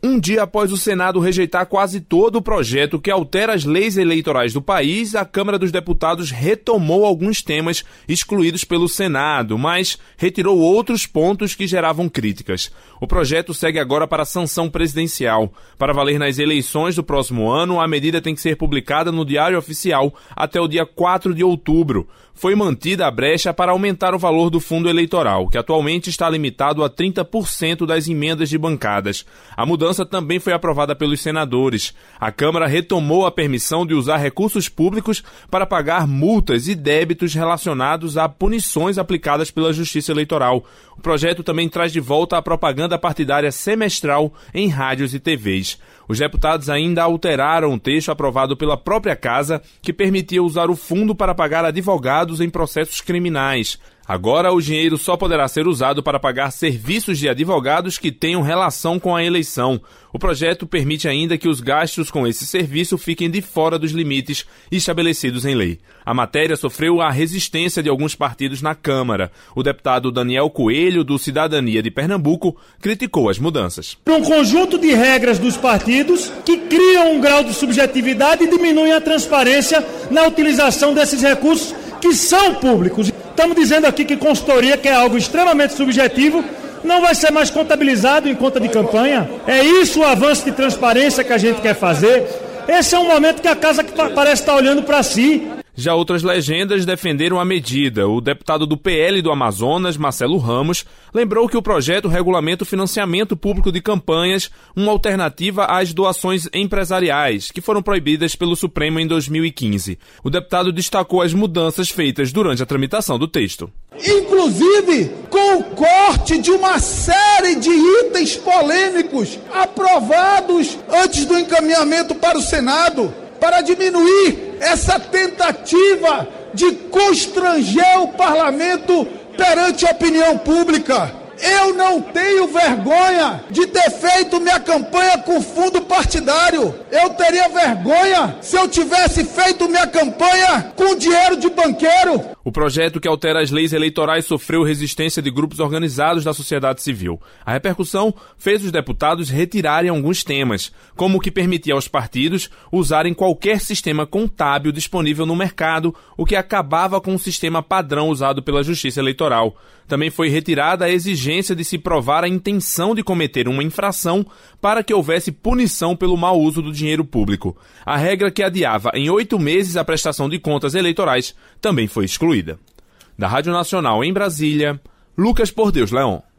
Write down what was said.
Um dia após o Senado rejeitar quase todo o projeto que altera as leis eleitorais do país, a Câmara dos Deputados retomou alguns temas excluídos pelo Senado, mas retirou outros pontos que geravam críticas. O projeto segue agora para a sanção presidencial. Para valer nas eleições do próximo ano, a medida tem que ser publicada no Diário Oficial até o dia 4 de outubro. Foi mantida a brecha para aumentar o valor do fundo eleitoral, que atualmente está limitado a 30% das emendas de bancadas. A mudança também foi aprovada pelos senadores. A Câmara retomou a permissão de usar recursos públicos para pagar multas e débitos relacionados a punições aplicadas pela Justiça Eleitoral. O projeto também traz de volta a propaganda partidária semestral em rádios e TVs. Os deputados ainda alteraram o texto aprovado pela própria Casa, que permitia usar o fundo para pagar advogados em processos criminais. Agora, o dinheiro só poderá ser usado para pagar serviços de advogados que tenham relação com a eleição. O projeto permite ainda que os gastos com esse serviço fiquem de fora dos limites estabelecidos em lei. A matéria sofreu a resistência de alguns partidos na Câmara. O deputado Daniel Coelho, do Cidadania de Pernambuco, criticou as mudanças. Um conjunto de regras dos partidos que criam um grau de subjetividade e diminuem a transparência na utilização desses recursos que são públicos. Estamos dizendo aqui que consultoria, que é algo extremamente subjetivo, não vai ser mais contabilizado em conta de campanha. É isso o avanço de transparência que a gente quer fazer. Esse é um momento que a Casa parece estar olhando para si. Já outras legendas defenderam a medida. O deputado do PL do Amazonas, Marcelo Ramos, lembrou que o projeto regulamenta o financiamento público de campanhas, uma alternativa às doações empresariais, que foram proibidas pelo Supremo em 2015. O deputado destacou as mudanças feitas durante a tramitação do texto. Inclusive com o corte de uma série de itens polêmicos aprovados antes do encaminhamento para o Senado, para diminuir essa tentativa de constranger o parlamento perante a opinião pública. Eu não tenho vergonha de ter feito minha campanha com fundo partidário. Eu teria vergonha se eu tivesse feito minha campanha com dinheiro de banqueiro. O projeto que altera as leis eleitorais sofreu resistência de grupos organizados da sociedade civil. A repercussão fez os deputados retirarem alguns temas, como o que permitia aos partidos usarem qualquer sistema contábil disponível no mercado, o que acabava com o sistema padrão usado pela Justiça Eleitoral. Também foi retirada a exigência de se provar a intenção de cometer uma infração para que houvesse punição pelo mau uso do dinheiro público. A regra que adiava em 8 meses a prestação de contas eleitorais também foi excluída. Da Rádio Nacional em Brasília, Lucas Por Deus Leon.